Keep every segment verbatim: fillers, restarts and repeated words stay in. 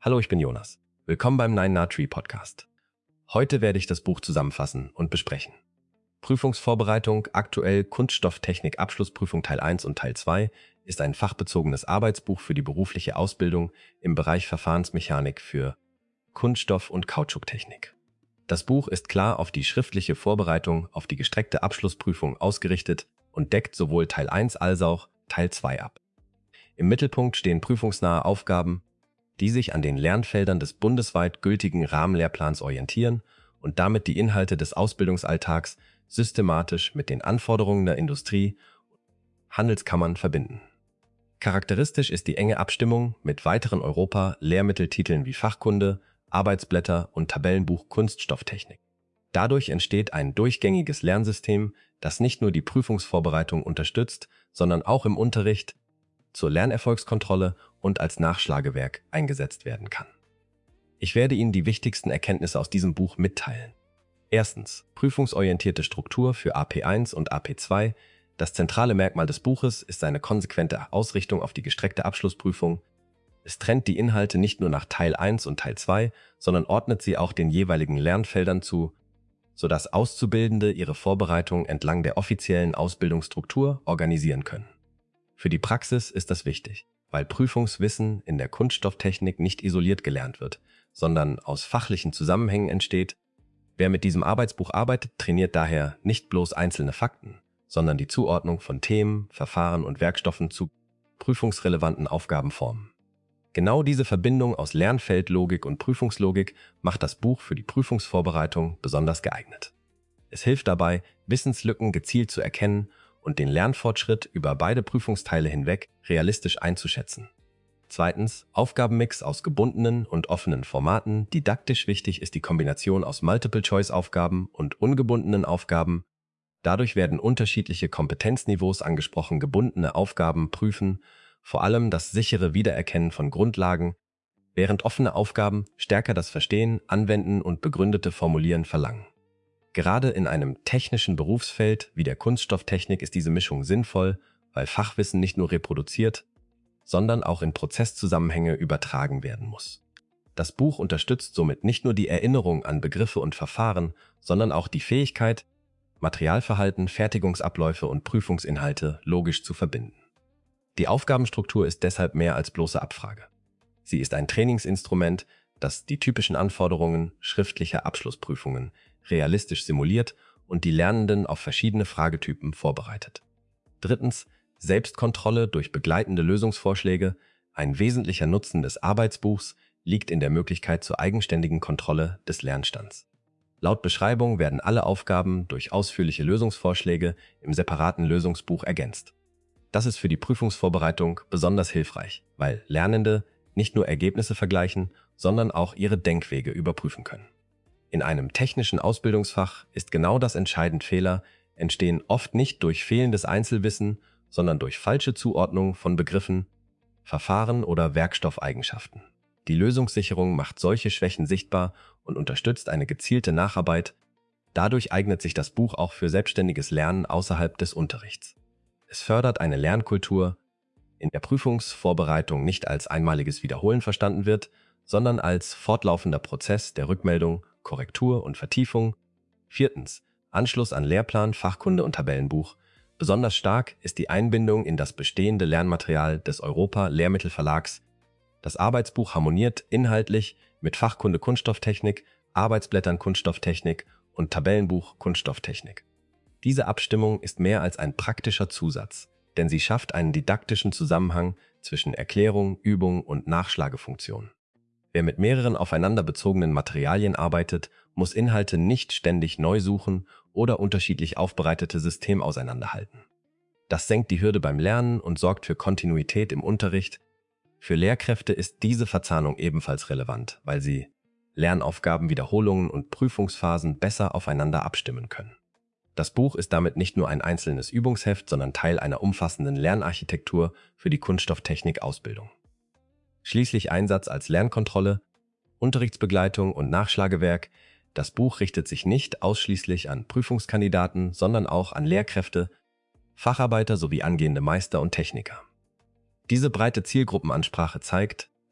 Hallo, ich bin Jonas. Willkommen beim Nine Na Tree Podcast. Heute werde ich das Buch zusammenfassen und besprechen. Prüfungsvorbereitung, aktuell Kunststofftechnik Abschlussprüfung Teil eins und Teil zwei ist ein fachbezogenes Arbeitsbuch für die berufliche Ausbildung im Bereich Verfahrensmechanik für Kunststoff- und Kautschuktechnik. Das Buch ist klar auf die schriftliche Vorbereitung auf die gestreckte Abschlussprüfung ausgerichtet und deckt sowohl Teil eins als auch Teil zwei ab. Im Mittelpunkt stehen prüfungsnahe Aufgaben, die sich an den Lernfeldern des bundesweit gültigen Rahmenlehrplans orientieren und damit die Inhalte des Ausbildungsalltags systematisch mit den Anforderungen der Industrie- und Handelskammern verbinden. Charakteristisch ist die enge Abstimmung mit weiteren Europa-Lehrmitteltiteln wie Fachkunde, Arbeitsblätter und Tabellenbuch Kunststofftechnik. Dadurch entsteht ein durchgängiges Lernsystem, das nicht nur die Prüfungsvorbereitung unterstützt, sondern auch im Unterricht, zur Lernerfolgskontrolle und als Nachschlagewerk eingesetzt werden kann. Ich werde Ihnen die wichtigsten Erkenntnisse aus diesem Buch mitteilen. Erstens. Prüfungsorientierte Struktur für A P eins und A P zwei. Das zentrale Merkmal des Buches ist seine konsequente Ausrichtung auf die gestreckte Abschlussprüfung. Es trennt die Inhalte nicht nur nach Teil eins und Teil zwei, sondern ordnet sie auch den jeweiligen Lernfeldern zu, sodass Auszubildende ihre Vorbereitung entlang der offiziellen Ausbildungsstruktur organisieren können. Für die Praxis ist das wichtig, weil Prüfungswissen in der Kunststofftechnik nicht isoliert gelernt wird, sondern aus fachlichen Zusammenhängen entsteht. Wer mit diesem Arbeitsbuch arbeitet, trainiert daher nicht bloß einzelne Fakten, sondern die Zuordnung von Themen, Verfahren und Werkstoffen zu prüfungsrelevanten Aufgabenformen. Genau diese Verbindung aus Lernfeldlogik und Prüfungslogik macht das Buch für die Prüfungsvorbereitung besonders geeignet. Es hilft dabei, Wissenslücken gezielt zu erkennen und den Lernfortschritt über beide Prüfungsteile hinweg realistisch einzuschätzen. Zweitens. Aufgabenmix aus gebundenen und offenen Formaten. Didaktisch wichtig ist die Kombination aus Multiple-Choice-Aufgaben und ungebundenen Aufgaben. Dadurch werden unterschiedliche Kompetenzniveaus angesprochen. Gebundene Aufgaben prüfen vor allem das sichere Wiedererkennen von Grundlagen, während offene Aufgaben stärker das Verstehen, Anwenden und begründete Formulieren verlangen. Gerade in einem technischen Berufsfeld wie der Kunststofftechnik ist diese Mischung sinnvoll, weil Fachwissen nicht nur reproduziert, sondern auch in Prozesszusammenhänge übertragen werden muss. Das Buch unterstützt somit nicht nur die Erinnerung an Begriffe und Verfahren, sondern auch die Fähigkeit, Materialverhalten, Fertigungsabläufe und Prüfungsinhalte logisch zu verbinden. Die Aufgabenstruktur ist deshalb mehr als bloße Abfrage. Sie ist ein Trainingsinstrument, das die typischen Anforderungen schriftlicher Abschlussprüfungen realistisch simuliert und die Lernenden auf verschiedene Fragetypen vorbereitet. Drittens. Selbstkontrolle durch begleitende Lösungsvorschläge. Ein wesentlicher Nutzen des Arbeitsbuchs liegt in der Möglichkeit zur eigenständigen Kontrolle des Lernstands. Laut Beschreibung werden alle Aufgaben durch ausführliche Lösungsvorschläge im separaten Lösungsbuch ergänzt. Das ist für die Prüfungsvorbereitung besonders hilfreich, weil Lernende nicht nur Ergebnisse vergleichen, sondern auch ihre Denkwege überprüfen können. In einem technischen Ausbildungsfach ist genau das entscheidend. Fehler entstehen oft nicht durch fehlendes Einzelwissen, sondern durch falsche Zuordnung von Begriffen, Verfahren oder Werkstoffeigenschaften. Die Lösungssicherung macht solche Schwächen sichtbar und unterstützt eine gezielte Nacharbeit. Dadurch eignet sich das Buch auch für selbstständiges Lernen außerhalb des Unterrichts. Es fördert eine Lernkultur, in der Prüfungsvorbereitung nicht als einmaliges Wiederholen verstanden wird, sondern als fortlaufender Prozess der Rückmeldung, Korrektur und Vertiefung. Viertens. Anschluss an Lehrplan, Fachkunde und Tabellenbuch. Besonders stark ist die Einbindung in das bestehende Lernmaterial des Europa-Lehrmittelverlags. Das Arbeitsbuch harmoniert inhaltlich mit Fachkunde Kunststofftechnik, Arbeitsblättern Kunststofftechnik und Tabellenbuch Kunststofftechnik. Diese Abstimmung ist mehr als ein praktischer Zusatz, denn sie schafft einen didaktischen Zusammenhang zwischen Erklärung, Übung und Nachschlagefunktion. Wer mit mehreren aufeinander bezogenen Materialien arbeitet, muss Inhalte nicht ständig neu suchen oder unterschiedlich aufbereitete Systeme auseinanderhalten. Das senkt die Hürde beim Lernen und sorgt für Kontinuität im Unterricht. Für Lehrkräfte ist diese Verzahnung ebenfalls relevant, weil sie Lernaufgaben, Wiederholungen und Prüfungsphasen besser aufeinander abstimmen können. Das Buch ist damit nicht nur ein einzelnes Übungsheft, sondern Teil einer umfassenden Lernarchitektur für die Kunststofftechnik-Ausbildung. Schließlich Einsatz als Lernkontrolle, Unterrichtsbegleitung und Nachschlagewerk. Das Buch richtet sich nicht ausschließlich an Prüfungskandidaten, sondern auch an Lehrkräfte, Facharbeiter sowie angehende Meister und Techniker. Diese breite Zielgruppenansprache zeigt,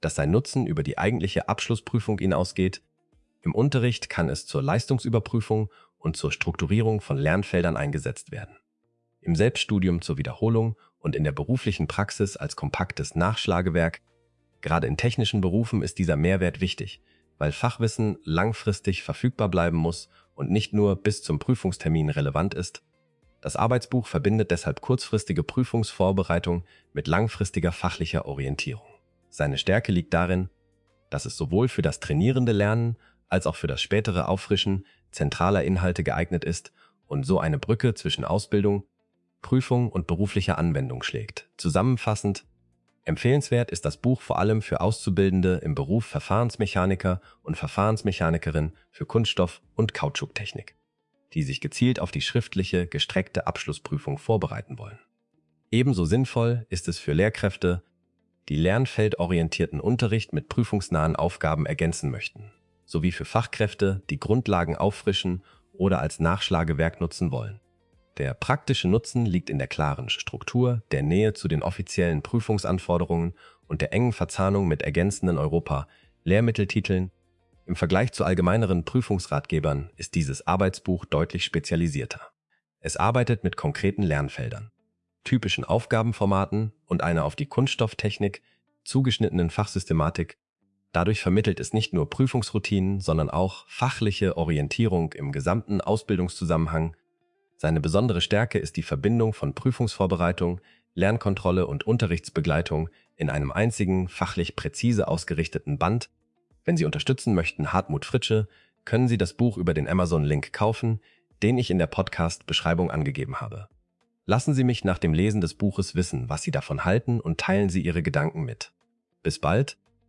dass sein Nutzen über die eigentliche Abschlussprüfung hinausgeht. Im Unterricht kann es zur Leistungsüberprüfung und zur Strukturierung von Lernfeldern eingesetzt werden. Im Selbststudium zur Wiederholung und in der beruflichen Praxis als kompaktes Nachschlagewerk. Gerade in technischen Berufen ist dieser Mehrwert wichtig, weil Fachwissen langfristig verfügbar bleiben muss und nicht nur bis zum Prüfungstermin relevant ist. Das Arbeitsbuch verbindet deshalb kurzfristige Prüfungsvorbereitung mit langfristiger fachlicher Orientierung. Seine Stärke liegt darin, dass es sowohl für das trainierende Lernen als auch für das spätere Auffrischen zentraler Inhalte geeignet ist und so eine Brücke zwischen Ausbildung, Prüfung und beruflicher Anwendung schlägt. Zusammenfassend: empfehlenswert ist das Buch vor allem für Auszubildende im Beruf Verfahrensmechaniker und Verfahrensmechanikerin für Kunststoff- und Kautschuktechnik, die sich gezielt auf die schriftliche, gestreckte Abschlussprüfung vorbereiten wollen. Ebenso sinnvoll ist es für Lehrkräfte, die lernfeldorientierten Unterricht mit prüfungsnahen Aufgaben ergänzen möchten, sowie für Fachkräfte, die Grundlagen auffrischen oder als Nachschlagewerk nutzen wollen. Der praktische Nutzen liegt in der klaren Struktur, der Nähe zu den offiziellen Prüfungsanforderungen und der engen Verzahnung mit ergänzenden Europa-Lehrmitteltiteln. Im Vergleich zu allgemeineren Prüfungsratgebern ist dieses Arbeitsbuch deutlich spezialisierter. Es arbeitet mit konkreten Lernfeldern, typischen Aufgabenformaten und einer auf die Kunststofftechnik zugeschnittenen Fachsystematik. Dadurch vermittelt es nicht nur Prüfungsroutinen, sondern auch fachliche Orientierung im gesamten Ausbildungszusammenhang. Seine besondere Stärke ist die Verbindung von Prüfungsvorbereitung, Lernkontrolle und Unterrichtsbegleitung in einem einzigen, fachlich präzise ausgerichteten Band. Wenn Sie unterstützen möchten Hartmut Fritsche, können Sie das Buch über den Amazon-Link kaufen, den ich in der Podcast-Beschreibung angegeben habe. Lassen Sie mich nach dem Lesen des Buches wissen, was Sie davon halten, und teilen Sie Ihre Gedanken mit. Bis bald!